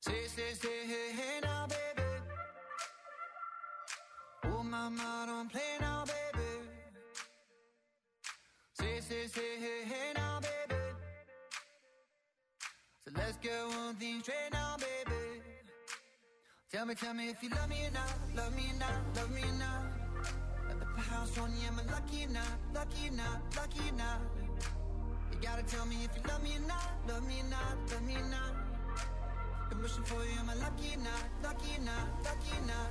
Say, hey now, baby. Oh, mama, don't play now, baby. Say, hey now, baby. So let's get one thing straight now, baby. Tell me if you love me or not, love me or not, love me or not. At the house on you, am I lucky or not, lucky or not, lucky or not? You gotta tell me if you love me or not, love me or not, love me or not. I'm wishing for you, am I lucky or not, lucky or not, lucky or not?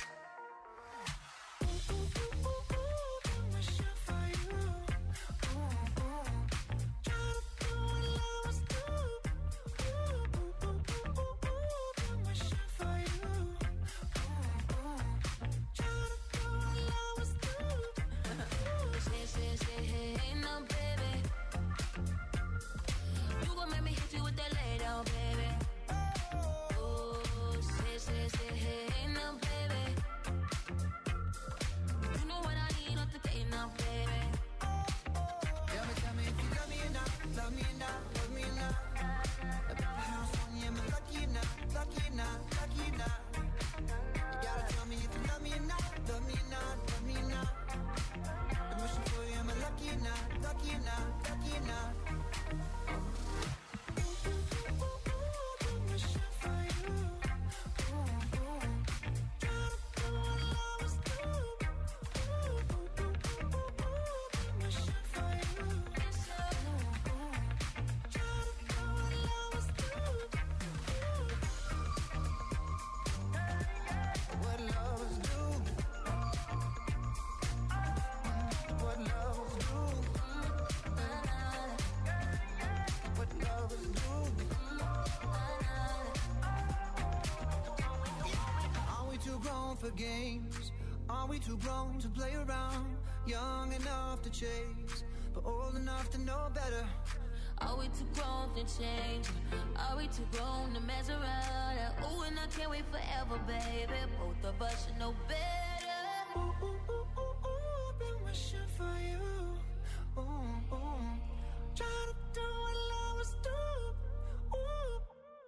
Games. Are we too grown to play around? Young enough to chase, but old enough to know better. Are we too grown to change? Are we too grown to mess around? Ooh, and I can't wait forever, baby. Both of us should know better. Ooh, ooh, ooh, ooh, ooh, been wishing for you. Ooh, ooh. Trying to do what lovers do. Ooh.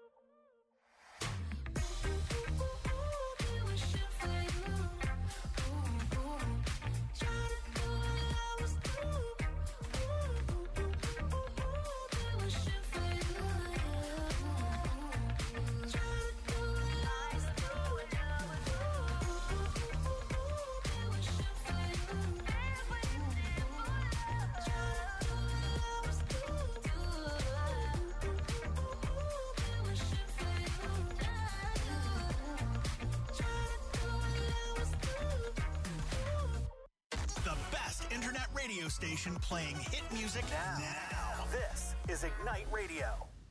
Radio station playing hit music now. This is Ignite Radio.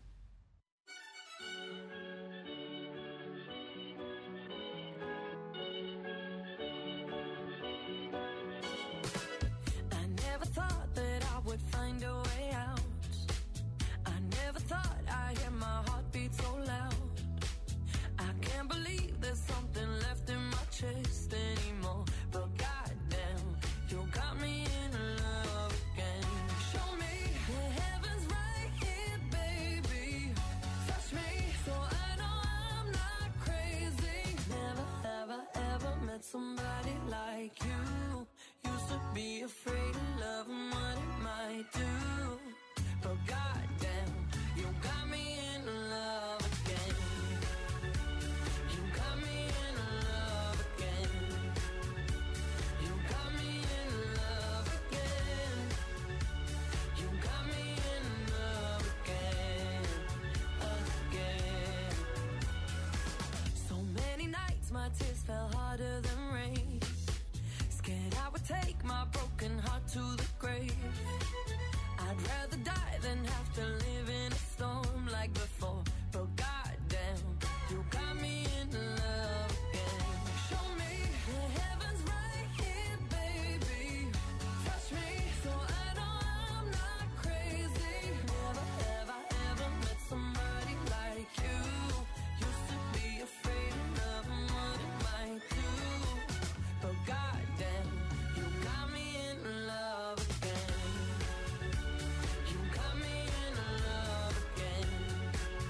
I never thought that I would find a way out. I never thought I'd hear my heartbeat so loud. I can't believe there's something left in my chest anymore. But goddamn, you got me in love again. Show me the heavens right here, baby. Touch me so I know I'm not crazy. Never, ever, ever met somebody like you. Used to be afraid of love and what it might do. But goddamn, you got me in love again. You got me in love again. You got me in love again. You got me in love again, again. So many nights my tears fell harder than rain. Scared I would take my broken heart to the grave. I'd rather die than have to live in a storm like before. But goddamn, you got me in love again. Show me the heavens right here, baby. Touch me so I know I'm not crazy. Never, ever, ever met somebody like you. Used to be afraid of love and what it might do. But goddamn, you got me in love again. You got me in love again.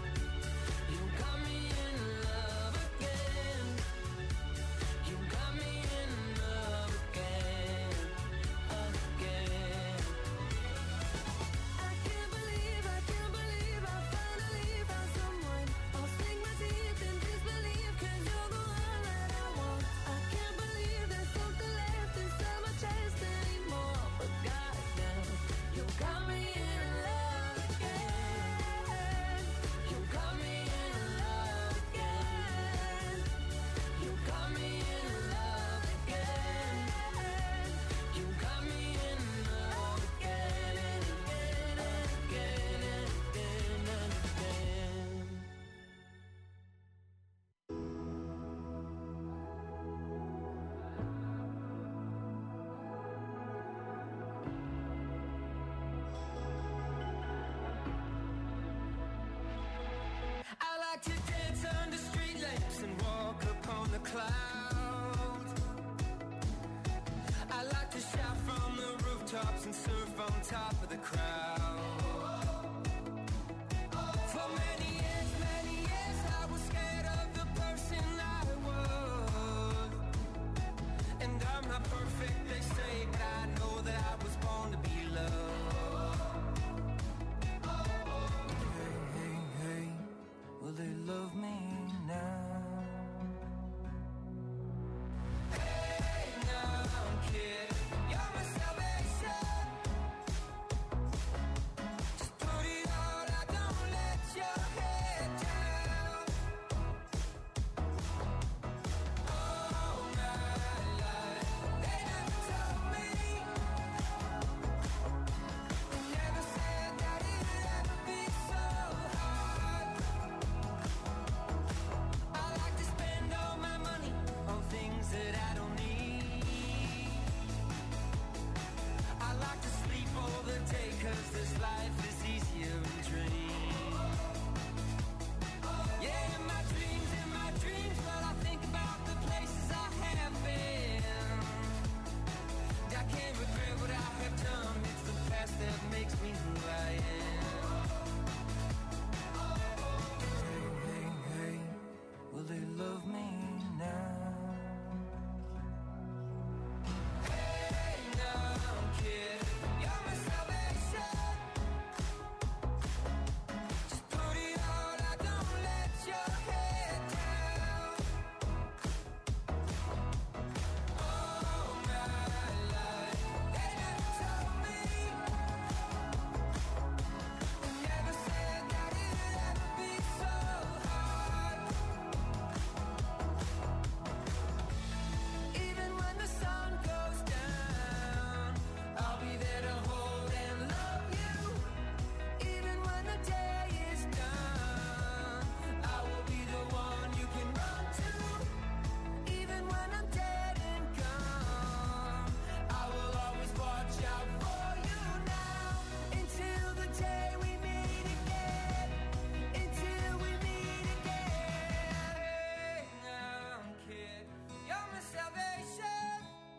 the clouds. I like to shout from the rooftops and surf on top of the crowd. For many years I was scared of the person I was. And I'm not perfect, they say, but I know that I was born to be loved. Hey, hey, hey, will they love me now? Hey, now, kid, you're my salvation. Just put it all out, don't let your head down. All my life, they never told me, they never said that it'd ever be so hard. I like to spend all my money on things that I don't need. I like to sleep all the day, 'cause this life is easier in dreams. Yeah, in my dreams, well, I think about the places I have been. I can't regret what I have done, it's the past that makes me who I am. Hey, hey, hey, will they love me now? Hey, now, kid, you're my salvation. Just put it all out, don't let your head down. All my life, they never told me, they never said that it'd ever be so hard. Even when the sun goes down, I'll be there to hold and love you. Even when the day is done, I will be the one you can run to. Even when I'm dead and gone, I will always watch out for you now. Until the day we meet again. Until we meet again. Hey, now, kid, you're my salvation.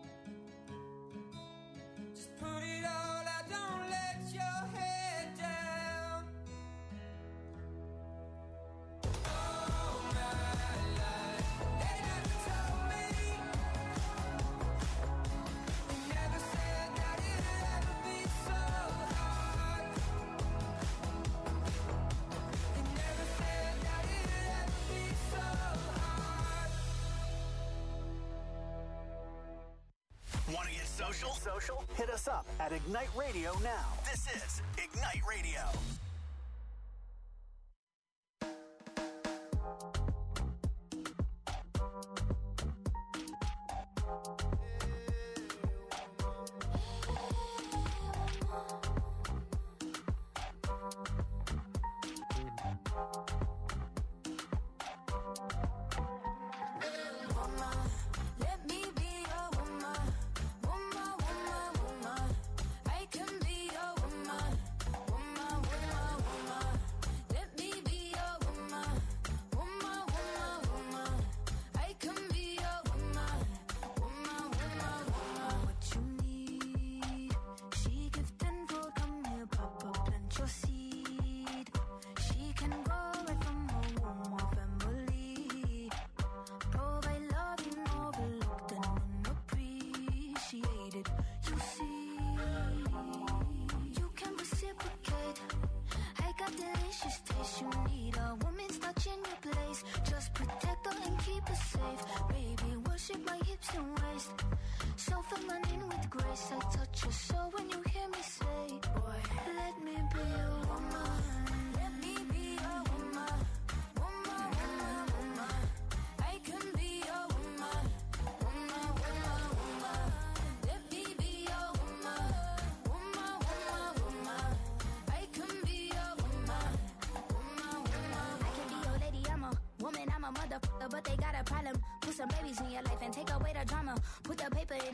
Just put it all out, don't let your head down. All my life, they never told me, they never said that it'd ever be so hard. They never said that it'd ever be so hard. Want to get social? Hit us up at Ignite Radio now. This is Ignite Radio. Woman, let me be your woman. Woman, woman, woman. I can be your woman. Woman, woman, woman. Let me be your woman. Woman, woman, woman. I can be your woman. Woman, woman, woman. What you need, she give 10-fold. Come here, Papa, plant your seed. She can go right from her womb or family. Provide love you overlooked and unappreciated. You see, you can reciprocate. I got delicious taste. You need a woman's touch in your place. Just protect her and keep her safe. Baby, worship my hips and waist. So feminine with grace. I touch your soul when you hear me say, boy, let me be your woman. Let me be your woman. Woman, woman, woman. I can be your woman. Woman, woman, woman. Let me be your woman. Woman, woman, woman. I can be your woman. Woman, woman. I can be your lady, I'm a woman, I'm a motherfucker, but they got a problem. Put some babies in your life and take away the drama. Put the paper in the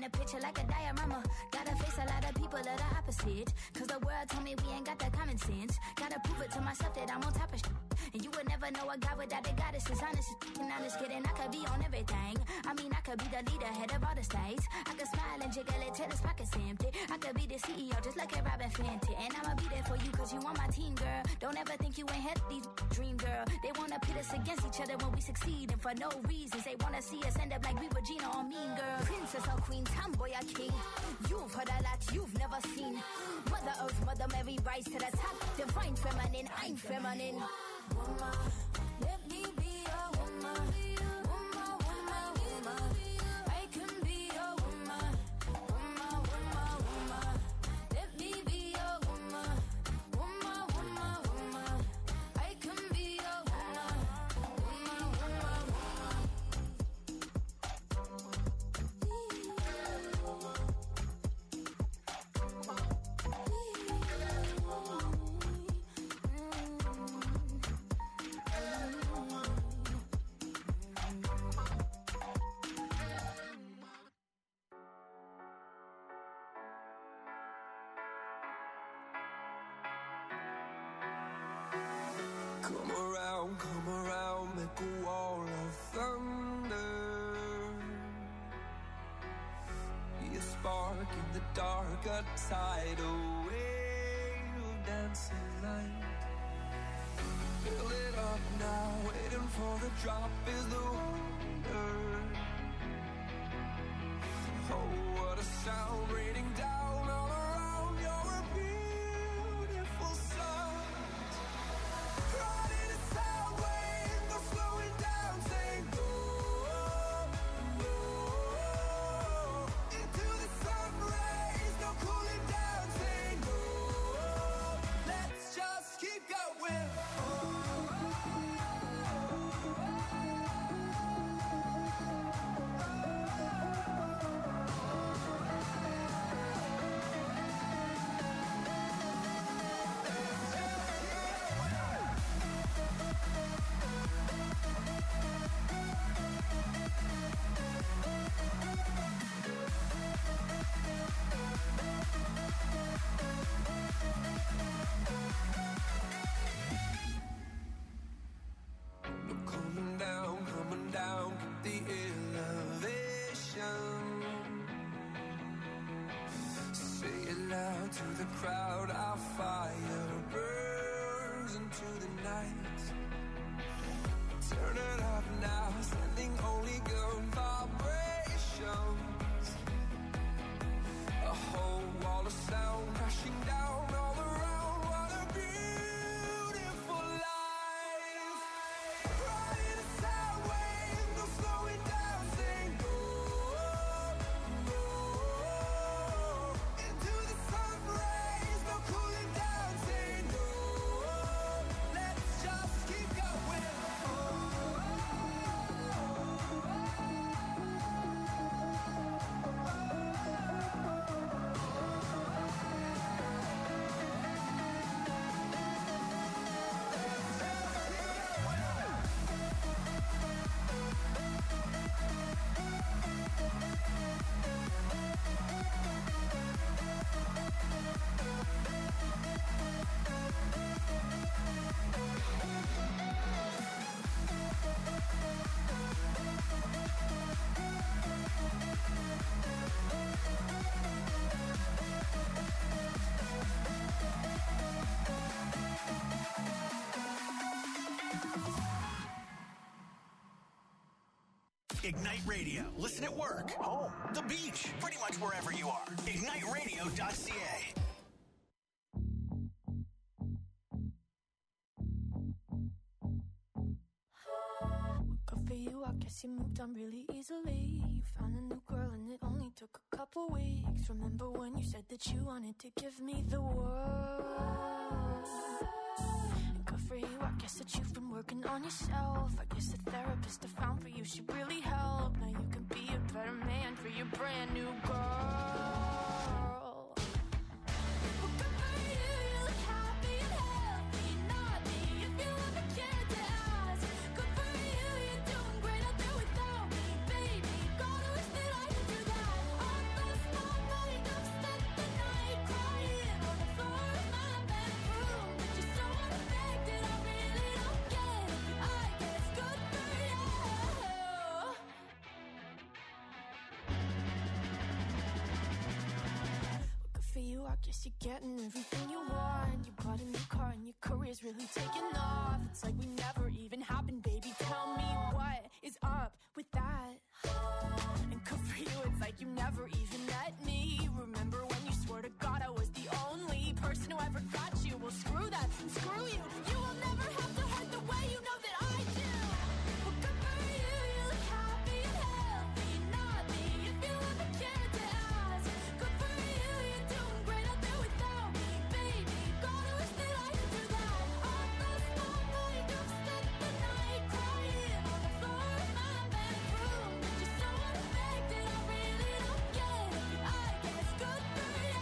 a picture like a diorama. Gotta face a lot of people that are opposite. Cause the world told me we ain't got the common sense. Gotta prove it to myself that I'm on top of shit. And you would never know a guy without a goddess is honest. And honest kidding, I could be on everything. I mean, I could be the leader, head of all the states. I could smile and jiggle it till his pockets empty. I could be the CEO just like a Robin Fenty. And I'ma be there for you cause you on my team, girl. Don't ever think you ain't had these dream, girl. They wanna pit us against each other when we succeed. And for no reasons, they wanna see us end up like we Regina or Mean Girl. Princess or queen, tomboy or king. You've heard a lot you've never seen. Mother Earth, Mother Mary, rise to the top. Divine feminine, I'm feminine. Woman, let me be a woman. Woman, woman, woman. I can be a woman. Woman, woman, woman. Let me be a woman. Woman, woman, woman. I can be a woman. Woman, woman, woman. Come around, make a wall of thunder. Be a spark in the dark, a tidal wave of dancing light. Fill it up now, waiting for the drop is the wonder. Oh, what a sound raining down all around. You're a beautiful sight. Riding a sound wave, no slowing down, saying go, go. Into the sun rays, no cooling down, saying go. Let's just keep going. Coming down, keep the elevation. Say it loud to the crowd, our fire burns into the night. Turn it up now, sending only good vibrations. A whole wall of sound crashing down all around. What a beautiful life. Riding a sound wave, no slowing down, saying go, go. Into the sun rays, no cooling down, saying go. Let's just keep going. Ignite Radio. Listen at work, home, the beach, pretty much wherever you are. IgniteRadio.ca. Good for you, I guess you moved on really easily. You found a new girl and it only took a couple weeks. Remember when you said that you wanted to give me the world? Good for you, I guess that you've been working on yourself. I guess the therapist I found for you should really help. Now you can be a better man for your brand new girl. Well, good for you, you look happy and healthy. Not me, if you ever cared to ask. Good for you, you're doing great out there without me, baby. Gotta wish that I could do that. I thought Guess you're getting everything you want. You bought a new car and your career's really taking off. It's like we never even happened, baby. Tell me what is up with that? And good for you, it's like you never even met me. Remember when you swore to God I was the only person who ever got you? Well, screw that and screw you. You will never have to hurt the way you know that I do. Well, good for you, you look happy and healthy. Not me, if you ever cared to ask. Good for you, you're doing great out there without me, baby. Gotta wish that I could do that. I lost my mind, I've spent the night crying on the floor of my bedroom. But you're so unaffected, I really don't get it. I guess good for you.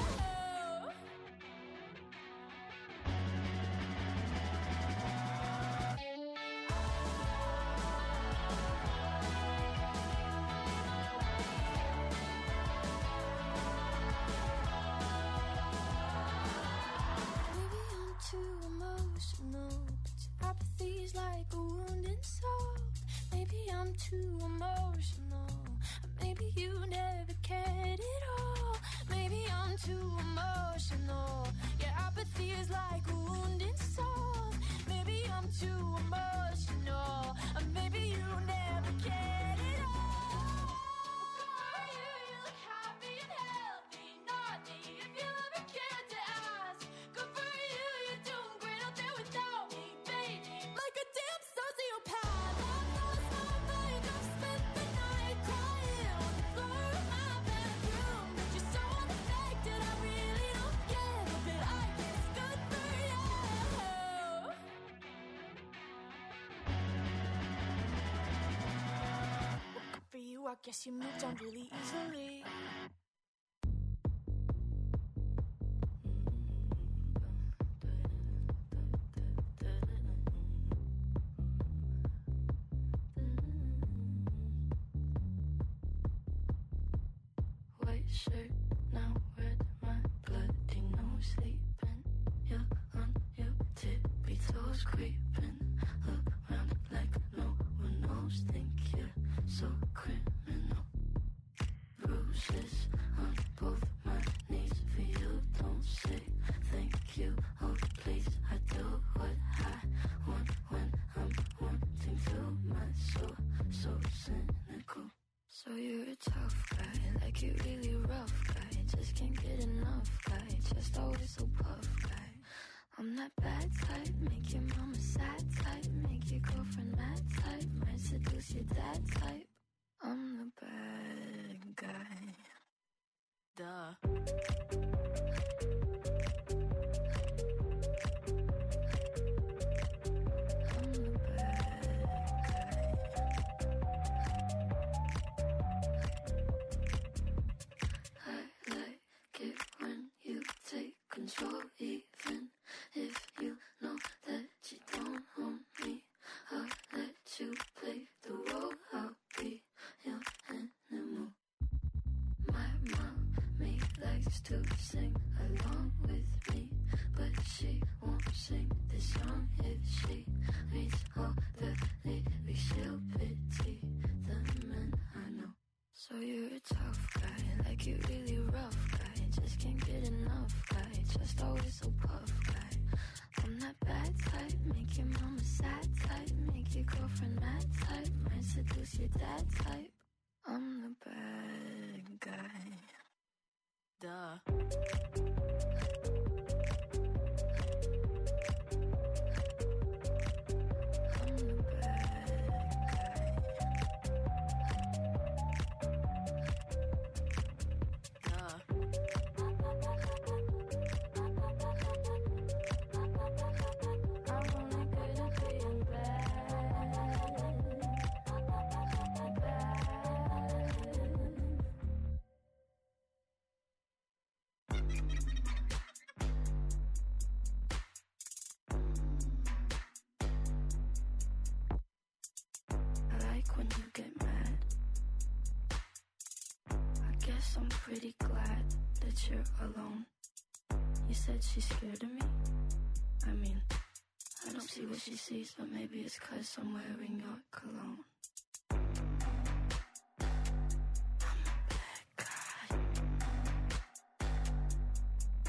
Maybe I'm too emotional, but your apathy's like a wounded soul. Maybe I'm too emotional, or maybe you never cared at all. Maybe I'm too emotional, your apathy is like a wounded soul. Maybe I'm too emotional, or maybe you never cared at all. You look happy and healthy, not me, if you ever cared to ask. Good for you, you're doing great out there without me, baby. Like a damn sociopath. I've lost my mind, I've spent the night crying on the floor of my bedroom. But you're so unaffected, I really don't get it. But I guess good for you. Good for you, I guess you moved on really easily. White shirt, now red, my bloody nose sleeping. You're on your tippy toes, creeping around like no one knows. Think you're so criminal. Bruises on both my knees for you. Don't say thank you, oh please. I do what I want when I'm wanting to. My soul, so cynical. So you're a tough guy, like you really rough guy. Just can't get enough guy, just always so puff guy. I'm that bad type, make your mama sad type, make your girlfriend mad type, might seduce your dad type. I'm the bad guy. Duh. I'm the bad guy. I like it when you take control, even if you know that you don't own me. I'll let you play the role, I'll be your animal. My mommy likes to sing along with me, but she won't sing this song if she reads all the lyrics. She'll pity the men I know. So you're a tough guy, like you really rough guy. Just can't get enough guy, just always so puff guy. I'm that bad type, make your mama sad type, make your girlfriend mad type, might seduce your dad type. I'm the bad guy. Duh. I'm the bad Duh. I'm only good at being bad. I like when you get mad. I guess I'm pretty glad that you're alone. You said she's scared of me? I mean, I don't see what she sees, but maybe it's 'cause I'm wearing your cologne. I'm a bad guy.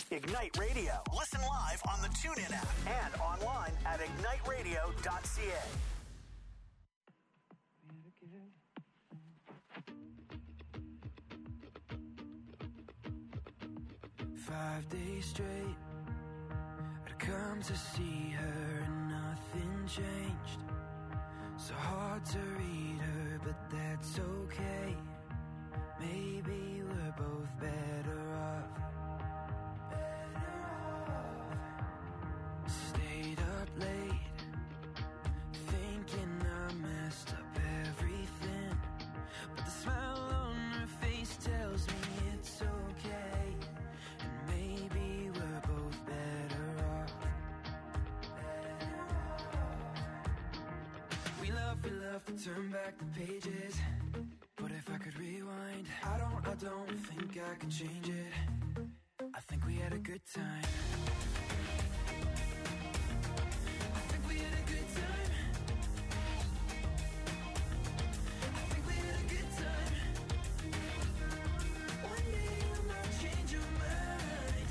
Ignite Radio. Listen live on the TuneIn app and online at igniteradio.ca. 5 days straight, I'd come to see her and nothing changed. So hard to read her, but that's okay. Maybe we're both better off. Stayed up late, thinking I messed up everything. But the smile on her face tells me it's okay. And maybe we're both better off. We love to turn back the pages. But if I could rewind, I don't think I could change it. I think we had a good time. I think we had a good time. I think we had a good time. One day you might change your mind.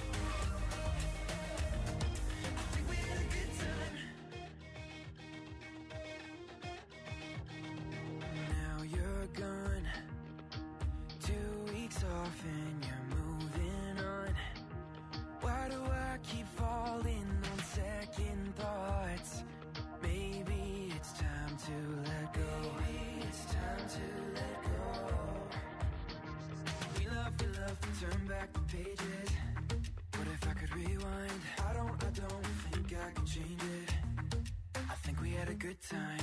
I think we had a good time. Now you're gone, 2 weeks off and you're moving on. Why do I keep falling on second thoughts? Maybe it's time to let go. Maybe it's time to let go. We love to turn back the pages. But if I could rewind, I don't think I could change it. I think we had a good time.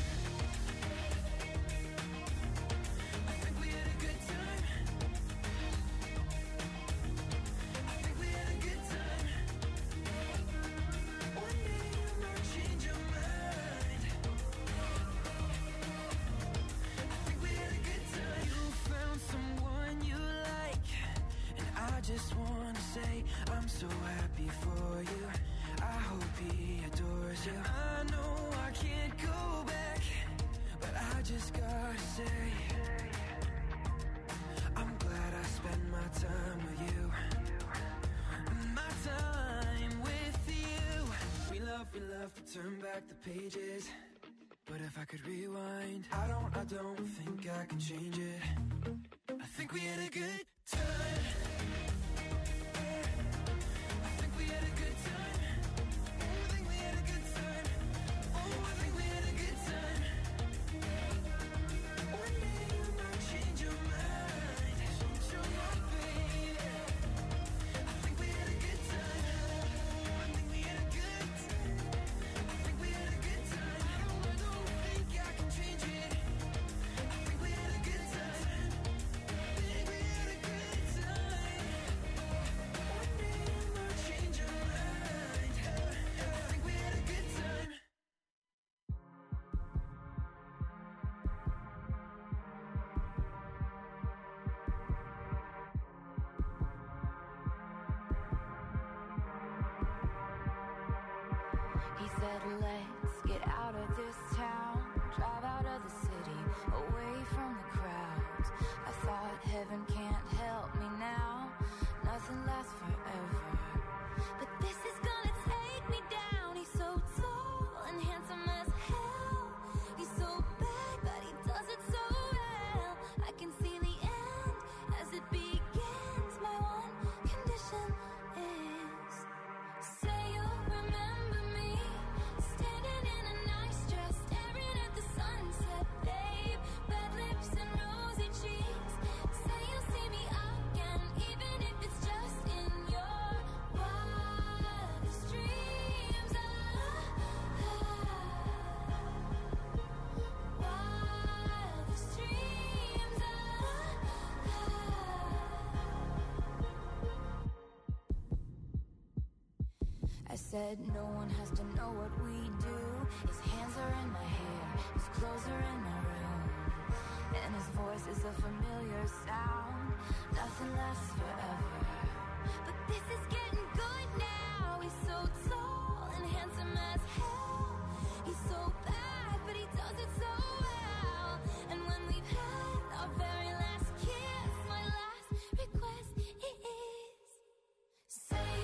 I think we had a good time. I think we had a good time. One day you might change your mind. I think we had a good time. You found someone you like, and I just wanna say I'm so happy for you. I hope he adores you. I know I can't go back, but I just gotta say I'm glad I spent my time with you. My time with you. We love to turn back the pages. But if I could rewind, I don't think I can change it. I think we had a good time. I think we had a good time. I think we had a good time. Oh, I think we had a good time. One day you might change your mind. Change your mind, baby. I think we had a good time. I think we had a good time. I think we had a good time. I don't think I can change it. I think we had a good time. I think we had a good time. One day you might change your mind. I think we had a good time. He said, let's get out of this town, drive out of the city, away from the crowds. I thought heaven can't help me now, nothing lasts forever. But this is gonna take me down. He's so tall and handsome as hell. He's so bad, but he does it so well. I can see the end as it begins. My one condition is, say you'll remember me, standing in a nice dress, staring at the sunset, babe. Red lips and rosy cheeks. Say you'll see me again, even if it's just in your wildest dreams. Wildest dreams. I said no one has to know what we do. His hands are in my hair, his clothes are in my room, and his voice is a familiar sound. Nothing lasts forever, but this is getting good now. He's so tall and handsome as hell. He's so bad, but he does it so well. And when we've had our very last kiss, my last request is, say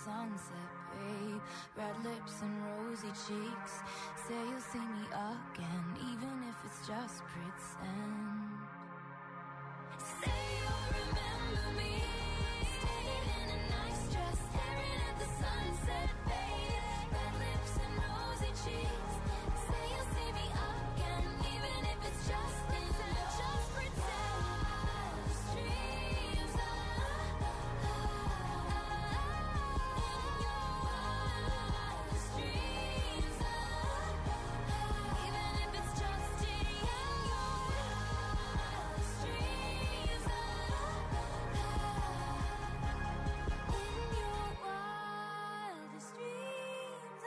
sunset, babe. Red lips and rosy cheeks. Say you'll see me again, even if it's just pretend. Say you'll remember me, standing in a nice dress, staring at the sunset, babe. Red lips and rosy cheeks. Say you'll see me again, even if it's just pretend. Streams even if it's just in your wildest dreams.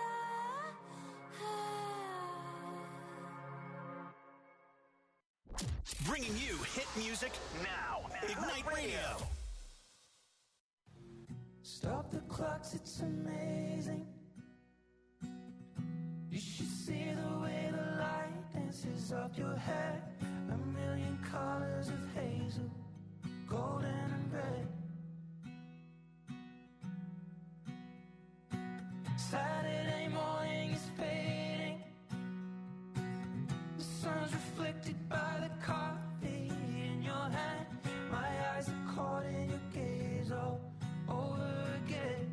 Bringing you hit music now. Ignite Radio. Stop the clocks, it's amazing. You should see the way the light dances up your hair. A million colors of hazel, golden and red. Saturday morning is fading. The sun's reflected by the coffee in your hand. My eyes are caught in your gaze all over again.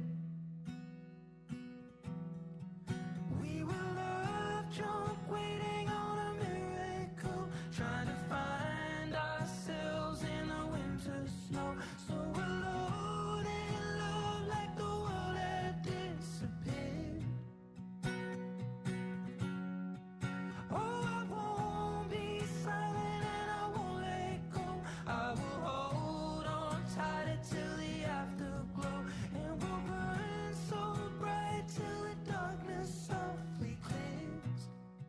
We were love drunk, waiting on a miracle, trying to find ourselves in the winter snow. So alone in love, like the world had disappeared. Oh, I won't be silent and I won't let go. I will hold on tighter till the afterglow, and we'll burn so bright till the darkness softly clears.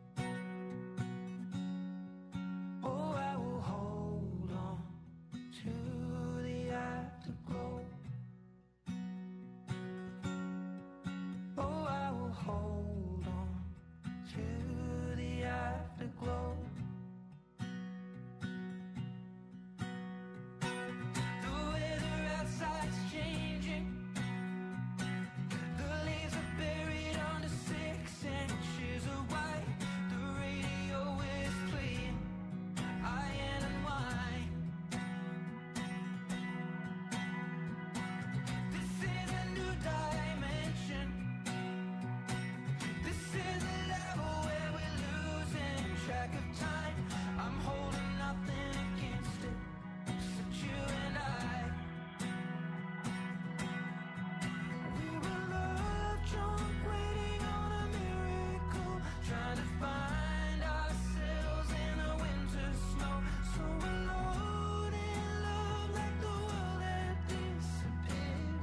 Oh, I will hold on to the afterglow. Oh, I will hold on to the afterglow. The weather outside's changing. The leaves are buried under 6 inches of white. The radio is playing Iron and Wine. This is a new dimension. This is a level where we're losing track of time. I'm holding nothing against it, except you and I. We were love drunk, waiting on a miracle, trying to find ourselves in the winter snow. So alone in love, like the world had disappeared.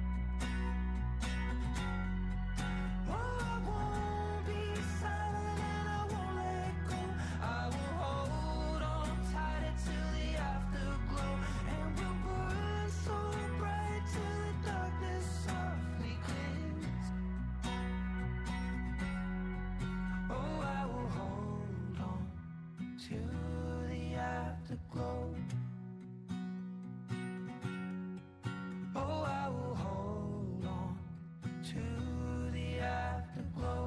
Oh, I won't be silent and I won't let go. I will hold on tighter till the afterglow, and we'll burn so bright till the darkness softly clears. Oh, I will hold on to the afterglow. Oh, I will hold on to the afterglow.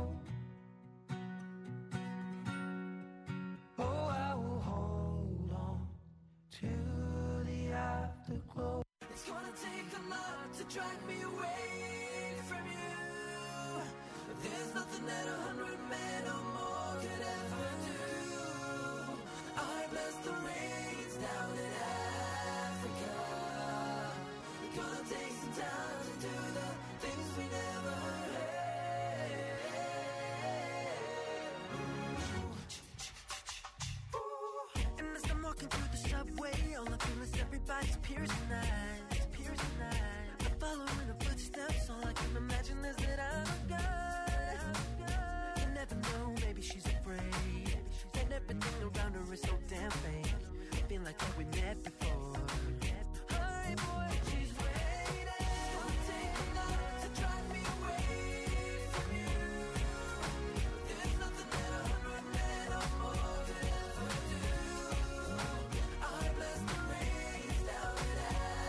Oh, I will hold on to the afterglow. It's gonna take a lot to drag me away from you. There's nothing that 100 men or more could ever do. I bless the rains down in Africa. It's gonna take some time to do the things we never had. And as I'm walking through the subway, all I feel is everybody's piercing eyes, piercing eyes. I'm following the footsteps, all I can imagine is that I'm a guy. You never know, maybe she's afraid, and everything around her is so damn fake. I feel like that we met before. Hi boy, she's waiting. It's gonna take a lot to drive me away from you. There's nothing that 100 men or more could ever do. I bless the rains down in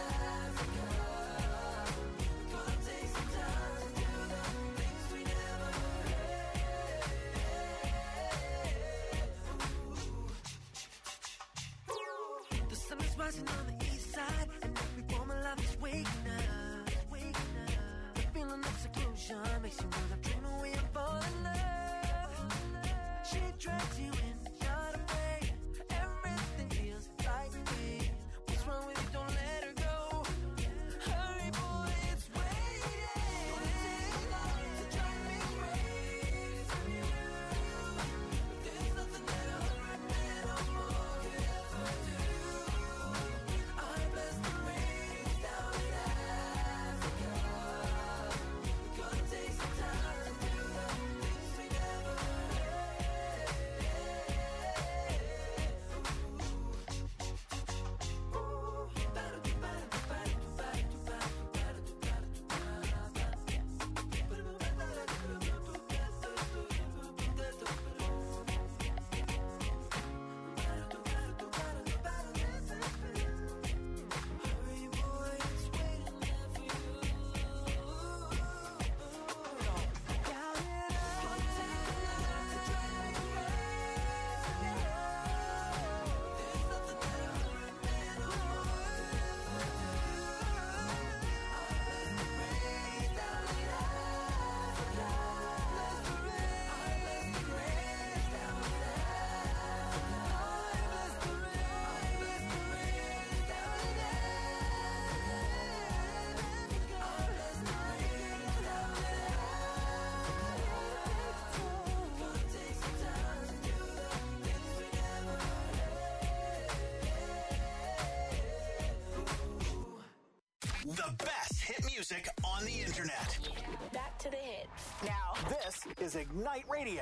yet. Back to the hits. Now, this is Ignite Radio.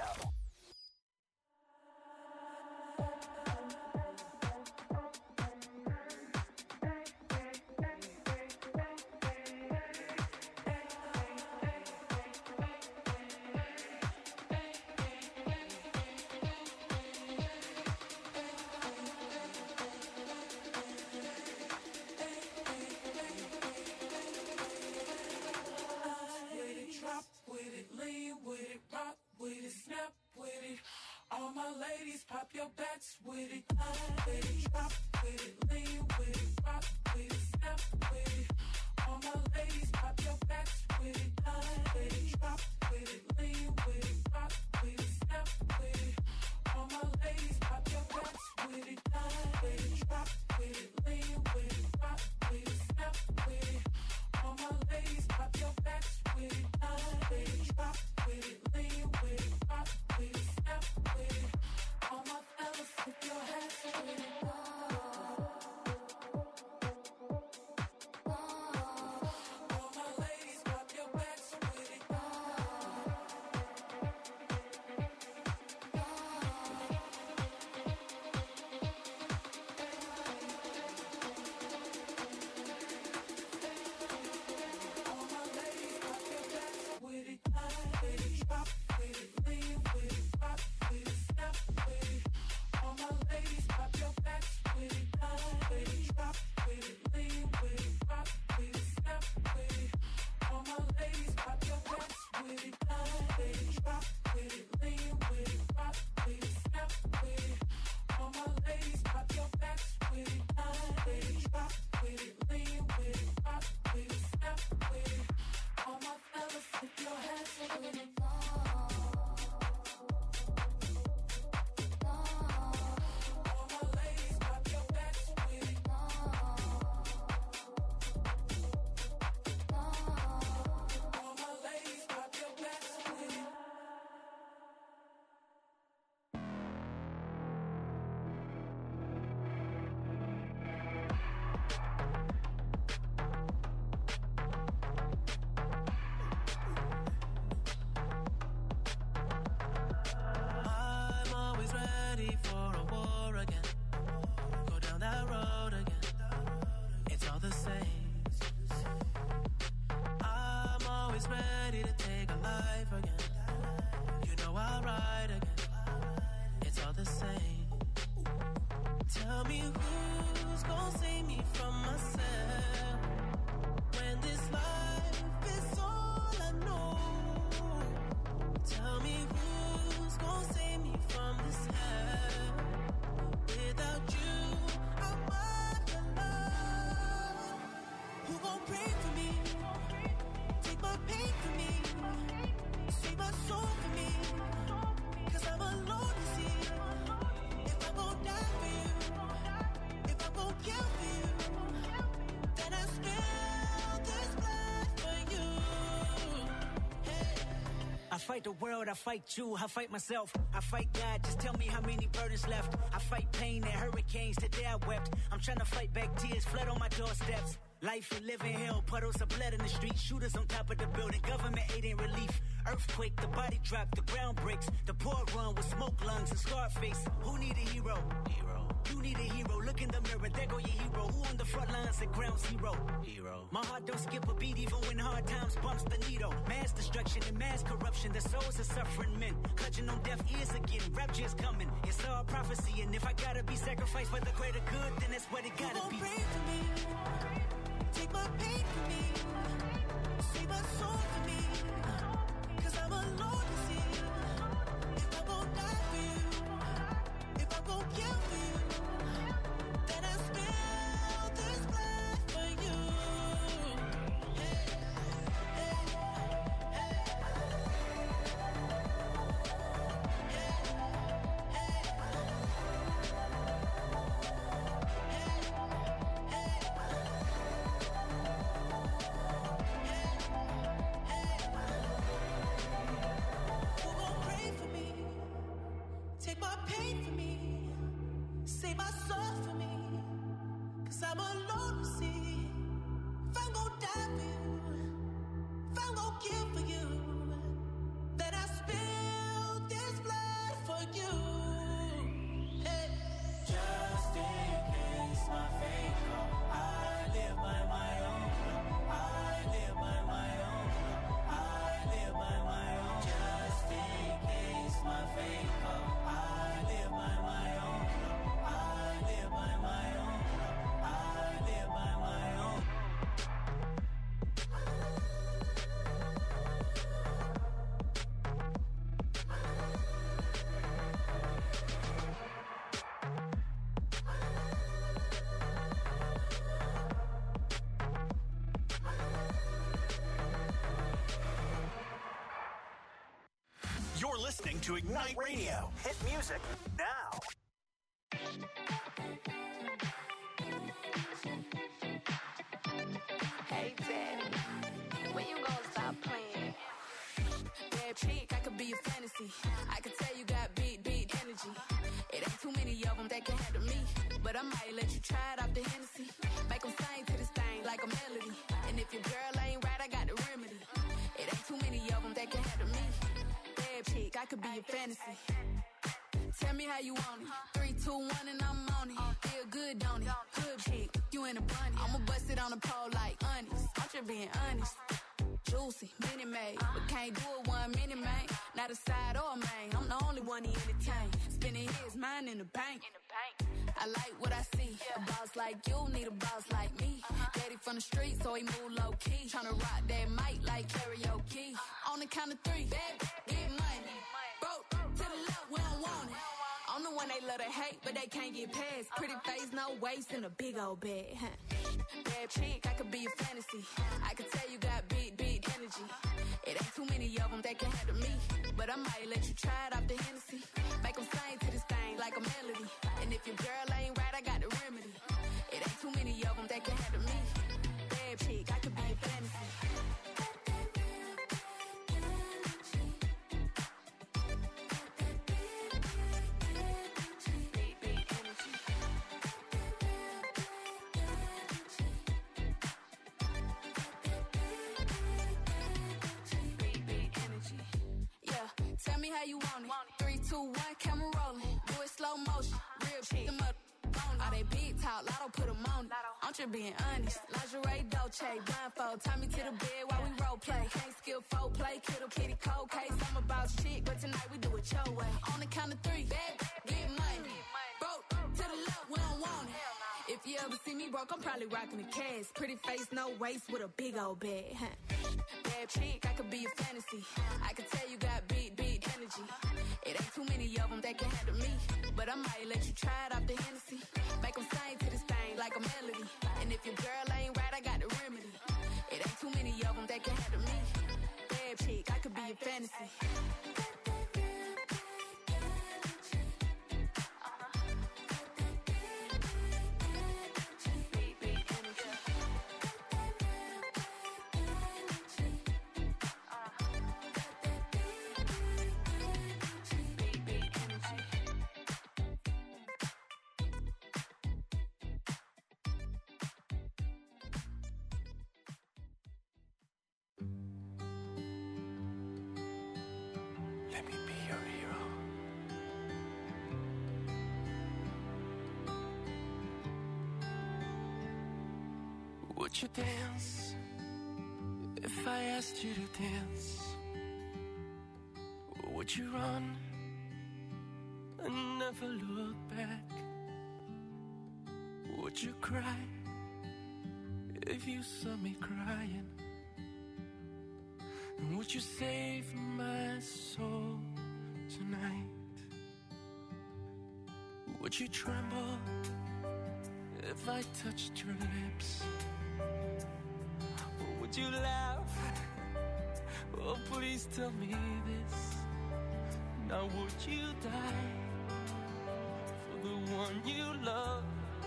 All my ladies, pop your backs with it. With it, drop with it, lean with it, rock with it, snap with it. All my ladies, pop your backs with it. With it, drop with it, lean with it, rock with it, snap with it. All my ladies, pop your backs with it. With it, drop with it, lean with it, rock with it, snap with it. All my ladies, pop your backs with it. With it, drop with it, lean with it, rock with it, snap with it. All my fellas, put your hands with it. All my ladies, pop your backs with it. All my ladies, pop your backs with it. With it, drop with it, lean with it, rock with it, snap with it. All my ladies, pop your backs with it. With it, drop with it, lean with it, rock with it, snap with it. All my ladies, pop your backs with it. With it, drop with it, lean with it, rock with it, snap with it. All my ladies, pop your backs with it. With it, drop with it, lean with it, rock with it, snap with it. All my fellas, put your hands with it. All my ladies, pop your backs with it. All my ladies, pop your backs with it. I'm always ready for a war again. Go down that road again. It's all the same. I'm always ready to take a life again. You know I'll ride again. It's all the same. Tell me who's gonna save me from myself when this life is all I know. Tell me who's gonna save me from this hell. Without you, I'm alone. Who gon' pray for me? Take my pain for me. Save my soul for me. 'Cause I'm alone to see. If I'm gon' die for you, if I'm gon' kill for you, then I spill this blood for you. Hey. I fight the world, I fight you, I fight myself, I fight God, just tell me how many burdens left. I fight pain and hurricanes, today I wept. I'm trying to fight back tears, flood on my doorsteps. Life and living hell, puddles of blood in the street, shooters on top of the building, government aid ain't relief. Earthquake, the body drop, the ground breaks, the poor run with smoke lungs and scar face. Who need a hero? You need a hero, look in the mirror, there go your hero. Who on the front lines at ground zero? My heart don't skip a beat even when hard times bumps the needle. Mass destruction and mass corruption, the souls of suffering men. Clutching on deaf ears again, rapture's coming. It's all prophecy, and if I gotta be sacrificed for the greater good, then that's what it gotta be. Pray for me. Take my pain for me. Save my soul for me. 'Cause I'm alone to see. If I'm gon' die for you, if I'm gon' kill for you, then I spill this blood for you. Hey, hey, hey. Hey, hey. listening to Ignite Radio. Hit music now. Hey, Daddy, when you gonna stop playing? Bad chick, I could be a fantasy. I could tell you got beat energy. It ain't too many of them that can handle me. But I might let you try it off the Hennessy. Make them sing to this thing like a melody. And if your girl ain't right, I got the remedy. It ain't too many of them that can handle me. Bad chick, I could be a fantasy. Tell me how you want it. 3, 2, 1, and I'm on it. Feel good, don't it? Hood chick, you in a bunny. I'ma bust it on the pole like honest. I'm just being honest. Juicy, mini made, but can't do it 1 minute, man. Not a side or a main. I'm the only one he entertain. Spinning his mind in the bank. I like what I see. A boss like you need a boss like me. Daddy from the street, so he move low key. Tryna rock that mic like karaoke. On the count of 3, baby, get money. Broke to the left, we don't want it. I'm the one they love to hate, but they can't get past. Pretty face, no waist, and a big old bag. Bad chick, I could be a fantasy. I could tell you got beat energy. It ain't too many of them that can handle me. But I might let you try it off the Hennessy. Make them sing to this thing like a melody. And if your girl ain't right, I got the remedy. It ain't too many of them that can handle me. Bad chick, I could be a fantasy. Tell me how you want it. 3, 2, 1, camera rolling. Do it slow motion. Real chick. Them up on all they big talk. Lotto put them on it. I'm just being honest. Lingerie, Dolce, blindfold. Tie me to the bed while we role play. Can't skill folk play. Kittle kitty cold case. I'm about shit, but tonight we do it your way. On the count of 3, baby, get money. Broke to the left, we don't want it. If you ever see me broke, I'm probably rocking a cast. Pretty face, no waist, with a big old bag. Bad chick, I could be a fantasy. I could tell you got beat energy. It ain't too many of them that can handle me. But I might let you try it off the Hennessy. Make them sing to this thing like a melody. And if your girl ain't right, I got the remedy. It ain't too many of them that can handle me. Bad chick, I could be a fantasy. Let me be your hero. Would you dance if I asked you to dance? Or would you run and never look back? Would you cry if you saw me crying? And would you save my soul tonight? Would you tremble if I touched your lips? Or would you laugh? Oh, please tell me this. Now would you die for the one you love?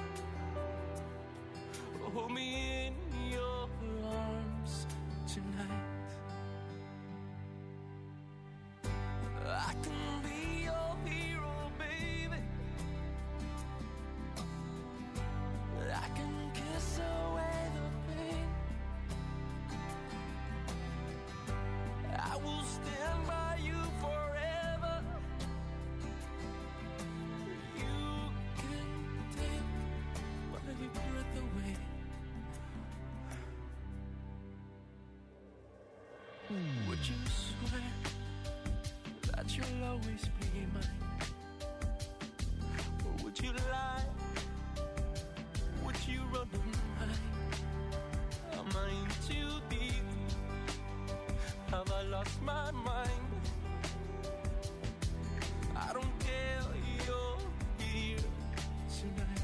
Hold me in your arms tonight. I can be your hero, baby. I can kiss away the pain. I will stand by you forever. You can take my breath away. Would you swear that you'll always be mine? Or would you lie? Would you run and hide? Am I in too deep? Have I lost my mind? I don't care, you're here tonight.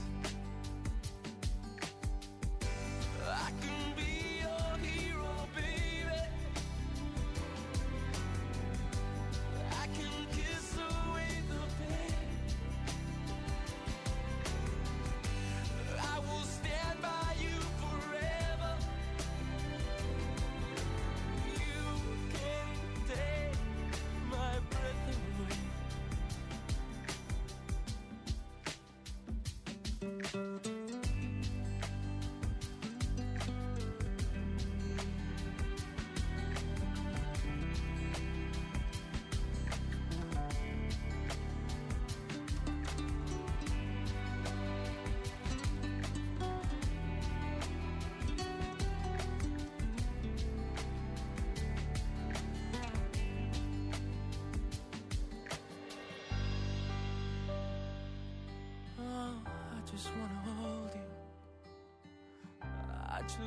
I can be your hero, baby. I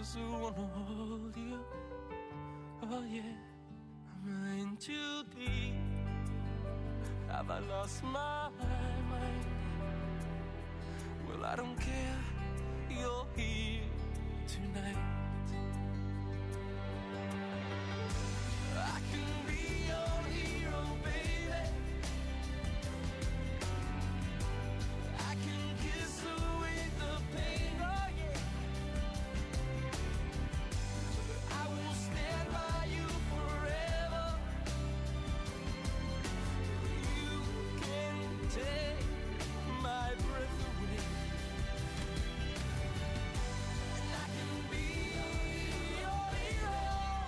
just wanna hold you. Oh yeah, I'm in too deep. Have I lost my mind? Well, I don't care, you're here tonight. I can be your hero, baby. I can kiss away the pain, oh yeah. I will stand by you forever. You can take my breath away, and I can be your hero.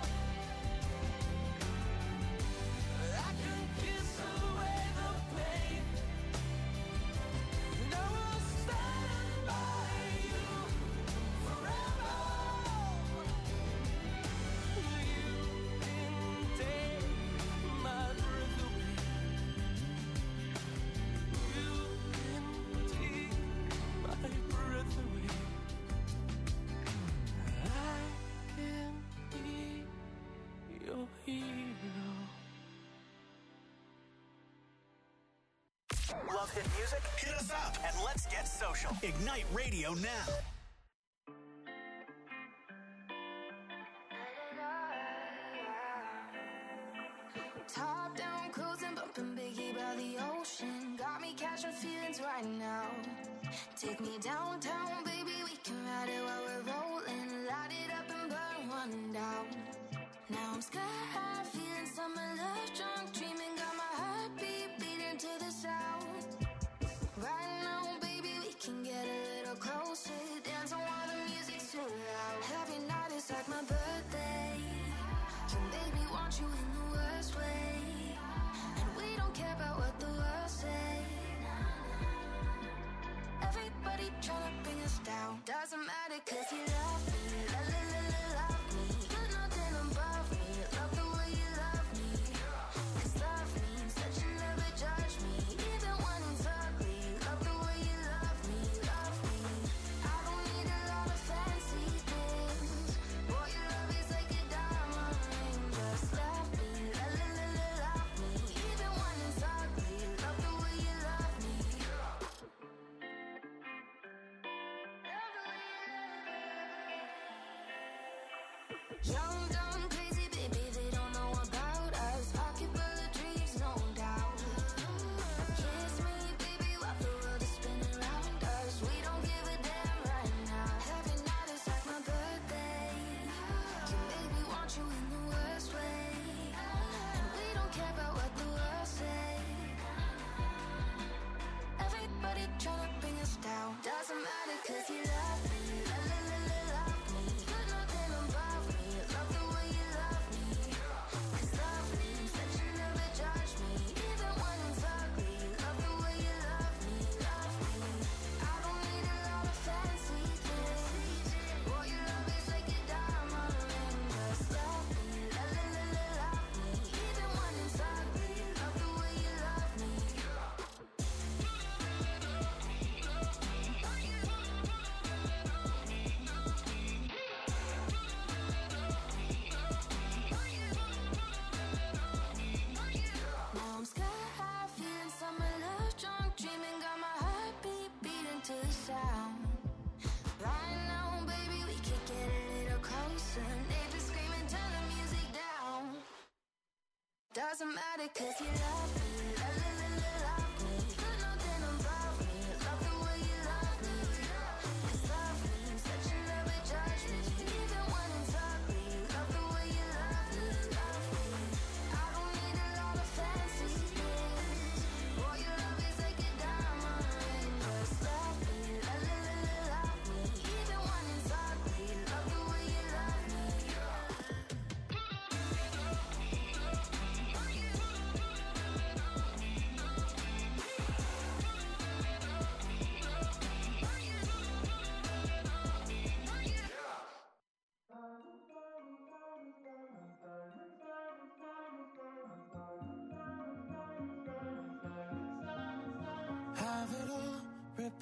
I can kiss away the pain, and I will stand by you forever. You can take my breath away. You can take my breath away. I can be your hero. Love hit music? Hit us up and let's get social. Ignite Radio now. Top down, cruising, bumping Biggie by the ocean. Got me catching feelings right now. Take me downtown, baby, we can ride it while we're rolling. Light it up and burn one down. Now I'm sky high, feeling summer love, drunk, dreaming. Got my heartbeat beating to the sound. Right now, baby, we can get a little closer. Dancing while the music's too loud. Every night is like my birthday. Can baby want you in the worst way. And we don't care about what the world say. Everybody tryna bring us down. Doesn't matter cause you love me. Love me. You're nothing above me. Love the way you love me. Cause love means that you never judge me. Even when it's ugly. Love the way you love me. Love me. I don't need a lot of fancy things. Boy, your love is like a diamond ring. Just love me. Love me. Even when it's ugly. Love the way you love me. Young, dumb, crazy, baby, they don't know about us. Pocket full of dreams, no doubt. Kiss me, baby, while the world is spinning around us. We don't give a damn right now. Every night is like my birthday. Can baby want you in the worst way. And we don't care about what the world say. Everybody tryna bring us down. Doesn't matter cause you love me. Love me. You're nothing above me. Love the way you love me. Cause love means that you never judge me. Even when it's ugly. Love the way you love me. Love me. I don't need a lot of fancy things. Boy, your love is like a diamond ring. Just love me. Love me. Even when it's ugly. Love the way you love me. Now I'm sky high, feeling summer love, drunk, dreaming. Got my heartbeat beating to the sound. Right now, baby, we could get a little closer. Neighbors screaming, turn the music down. Doesn't matter cause you love me. Love me. You're nothing above me. Love the way you love me. Cause love means that you never judge me. Even when it's ugly. Love the way you love me. Love me. I don't need a lot of fancy things. Boy, your love is like a diamond ring. Just love me. Love me. Even when it's ugly. Love the way you love me.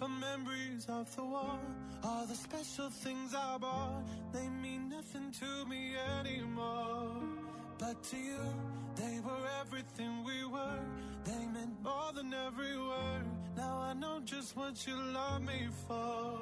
our memories of the war. All the special things I bought, they mean nothing to me anymore. But to you, they were everything we were. They meant more than every word. Now I know just what you love me for.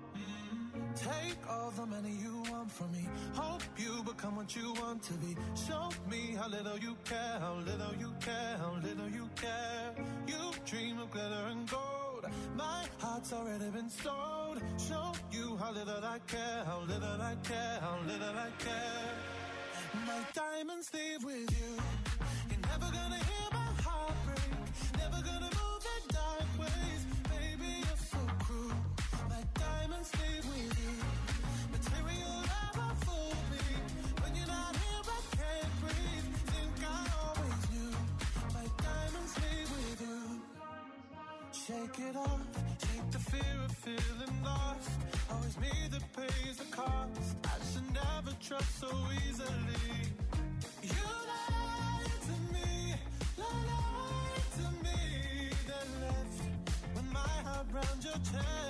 Take all the money you want from me. Hope you become what you want to be. Show me how little you care, how little you care, how little you care. You dream of glitter and gold. My heart's already been sold. Show you how little I care, how little I care, how little I care. My diamonds leave with you. You're never gonna hear my heart break. Never gonna move in dark ways. Baby, you're so cruel. My diamonds leave with you. Material never fooled me. When you're not here, I can't breathe. Think I always knew. My diamonds leave with you. Shake it off. Shake the fear of feeling lost. Always me that pays the cost. I should never trust so easily. You lied to me, lied to me. Then left with my heart round your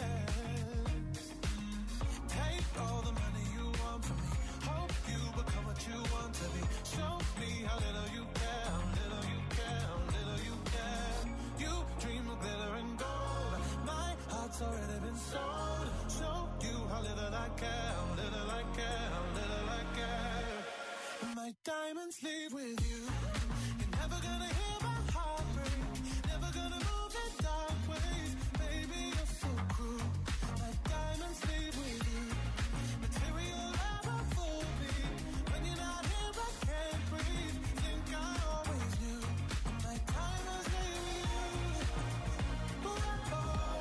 chest. Take all the money you want from me. Hope you become what you want to be. Show me how little you care, how little you care, how little you care. You dream of glitter and gold. My heart's already been sold. Show you how little I care, how little I care, how little I care. My diamonds leave with you. You're never gonna hear my heart break. Never gonna move in dark ways. Baby, you're so cruel. My diamonds leave with you. Material never fooled me. When you're not here, I can't breathe. Think I always knew. My diamonds leave with you. Ooh, oh,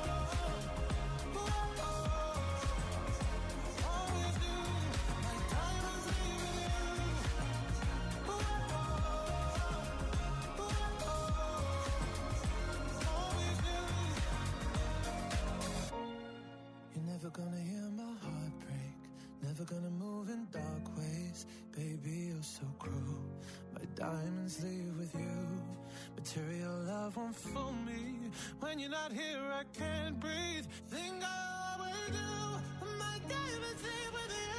ooh, oh, always knew. My diamonds leave with you. Ooh, oh, always knew. You're never gonna hear my heart break. Never gonna move in dark ways. Baby, you're so cruel. My diamonds leave with you. Material love won't fool me. When you're not here, I can't breathe. Think I always do. My diamonds leave with you.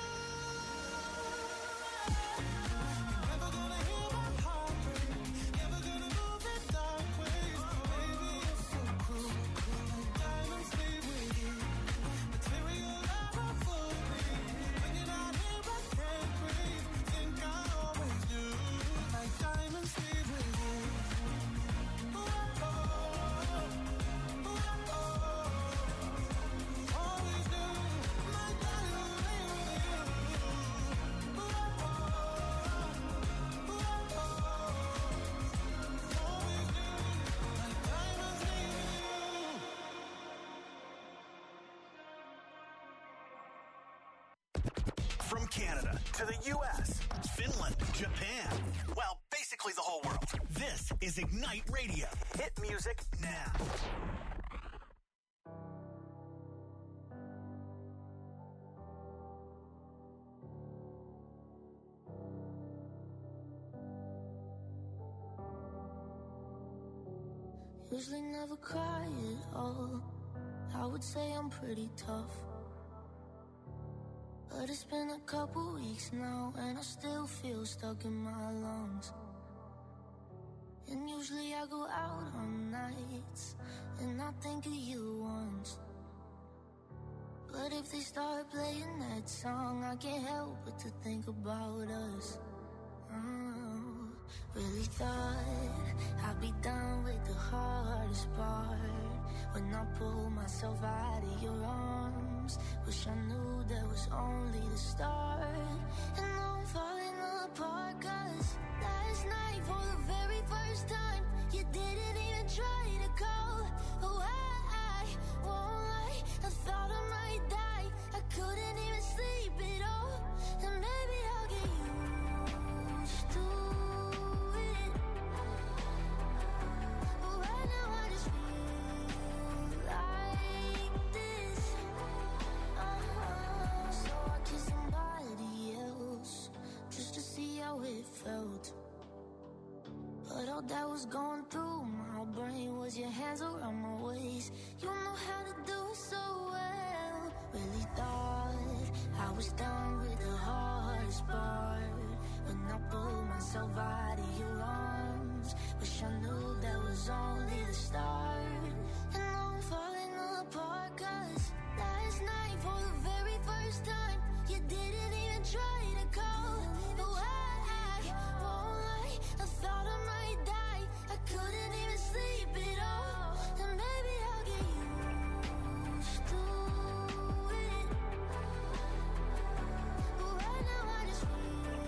You're never gonna hear my heart break. Never gonna move in dark ways. Baby, you're so cruel. My diamonds leave with you. Material never fooled me. When you're not here, I can't breathe. Think I always knew. My diamonds leave with you. Ooh, oh, ooh, oh, always knew. My diamonds leave with you. Ooh, oh, ooh, oh, always knew. My diamonds leave with you. From Canada to the U.S., Finland, Japan, well, basically the whole world. This is Ignite Radio. Hit music now. Usually never cry at all. I would say I'm pretty tough. But it's been a couple weeks now, and I still feel stuck in my lungs. And usually I go out on nights, and I think of you once. But if they start playing that song, I can't help but to think about us. Really thought I'd be done with the hardest part. When I pulled myself out of your arms, wish I knew that was only the start. And now I'm falling apart, 'cause last night for the very first time, you didn't even try to call. Oh, I won't lie, I thought I might die. I couldn't even sleep at all. And maybe I'll get used to it, but right now I just feel like this. So I kissed somebody else just to see how it felt. But all that was going through my brain was your hands around my waist. You know how to do it so well. Really thought I was done with the hardest part. When I pulled myself out of your arms, wish I knew that was only the start. And now I'm falling apart, 'cause last night for the very first time you didn't even try to call. But I won't lie, I thought I might die. I couldn't even sleep at all. And maybe I'll get used to it. But right now I just feel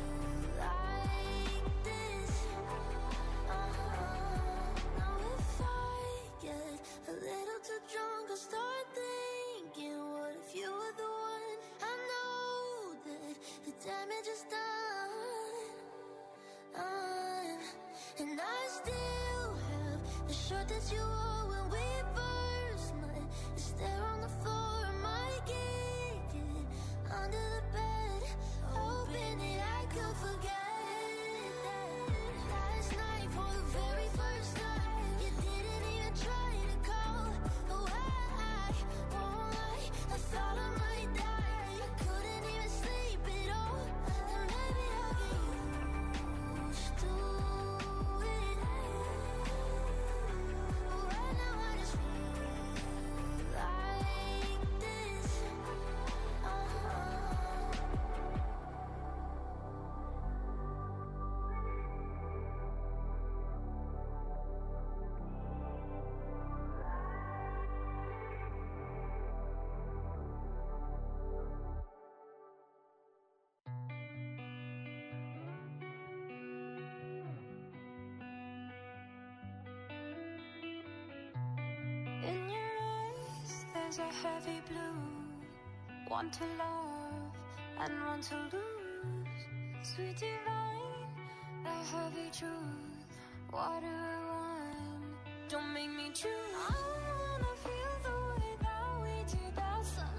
like this. Now if I get a little too drunk, I'll start thinking, what if you were the one? I know that the damage is done. And I still have the shirt that you wore when we first met. Is there on the floor? Am I kicking under the bed, hoping that I could forget that last night for the very first time you didn't even try to call. Oh, I won't lie, I thought I might die. I couldn't even sleep at all. And maybe I'll get used to it. But right now I just feel like this. In your eyes, there's a heavy blue. One to love and one to lose. Sweet divine, the heavy truth. What do I want? Don't make me choose. I wanna feel the way that we did that summer.